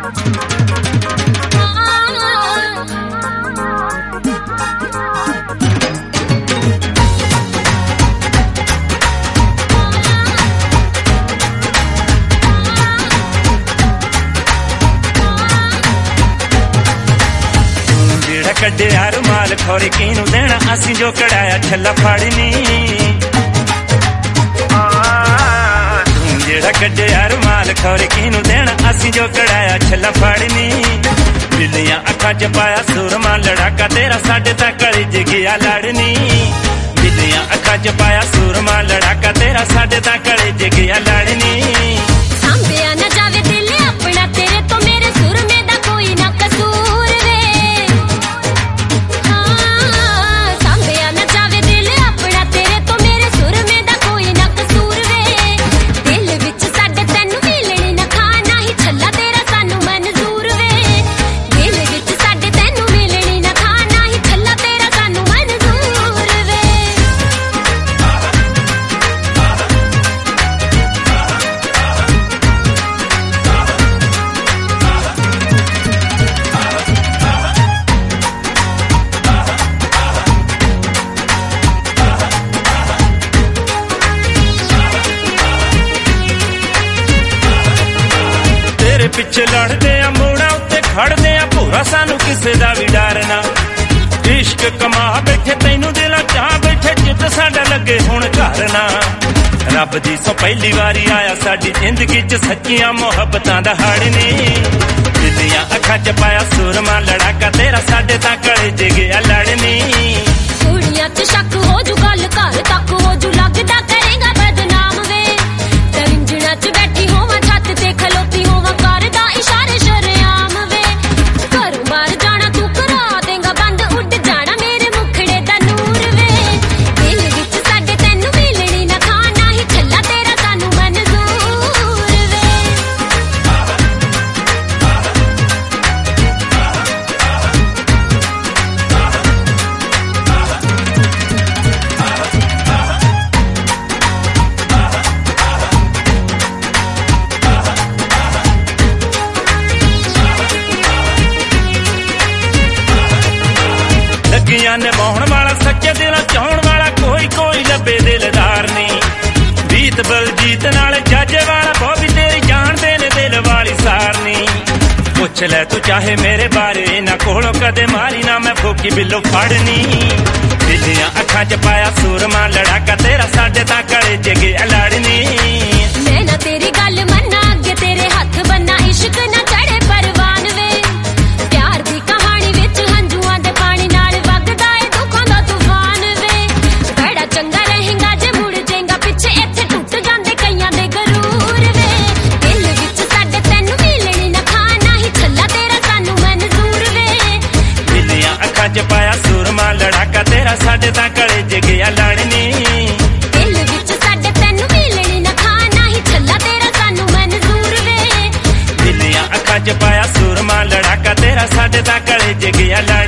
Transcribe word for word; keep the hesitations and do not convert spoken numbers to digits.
कड्डिया रुमाल खोरी किनू देना असी जो कढ़ाया छला फाड़नी जेड़ा कड्डिया रुमाल खोरी किनू देना असी जो कढ़ाया छला फाड़नी बिल्लियां अखा च पाया सुरमा लड़ाका तेरा साडे तक कलिज गया लड़नी बिल्लियां अखा च पाया सुरमा लड़ाका तेरा साडे तक कलिज गया लड़नी सांभिया न जावे दिल अपना तेरे तो मेरे सुर में दा कोई ना कसूर पिछे लड़दे आ मोड़ा उत्ते खड़दे आ पूरा सानू किसे दा भी डर ना इश्क कमा बैठे तैनू दिला चाह बैठे जिद साडा लगे हुण घर ना रब दी सो पहली वारी आया साडी जिंदगी च सच्चियां मोहब्बतां दा हड़नी बिल्लियां अखां च पाया सुरमा लड़ाका तेरा साडे तां कलिज गया लड़नी कुड़ियां च शक हो जू गल घर तक हो जू लगदा करेगा बदनाम वे दरिंजणा च बैठी होवां छत ते खलोती होवां इशारे शरेआम वे घरों बाहर जाना तू करा देगा बंद उड़ जाना मेरे मुखड़े दा नूर वे दिल विच साडे तैनू मिलनी ना खाना ही छल्ला तेरा सानू मंजूर वे ने बौण वाला सच्चे दिल चाहण वाला कोई कोई लबे दिलदार नहीं बीत बलजीत नाल जाजे वाला बॉबी तेरी जान देने दिल वाली सार नहीं पुछ ले तू चाहे मेरे बारे ना कोलों कदे मारी ना मैं फूकी बिल्लो फाड़नी बिल्लियां अखां च पाया सुरमा लड़ाका तेरा साडे तां कलिज गया लड़नी मैं ना तेरी गल मन्ना अगे तेरे हथ बन्ना इश्क ना चढ़े परवान वे प्यार दी कहानी विच हंजुआं दे पानी नाल चंगा रहेगा जे मुड़ जाएगा पिछे इत्थे टूट जांदे कईयां दे गरूर वे दिल विच साडे तैनू मिलनी ना खाना ही छल्ला तेरा सानू मंजूर वे बिल्लियां अखां च पाया सुरमा लड़ाका तेरा साडे तां कलिज गया लड़नी दिल विच साडे तैनू मिलनी ना खाना ही छल्ला तेरा सानू मंजूर वे बिल्लियां अखां च पाया सुरमा लड़ाका तेरा साडे तां कलिज गया लड़नी।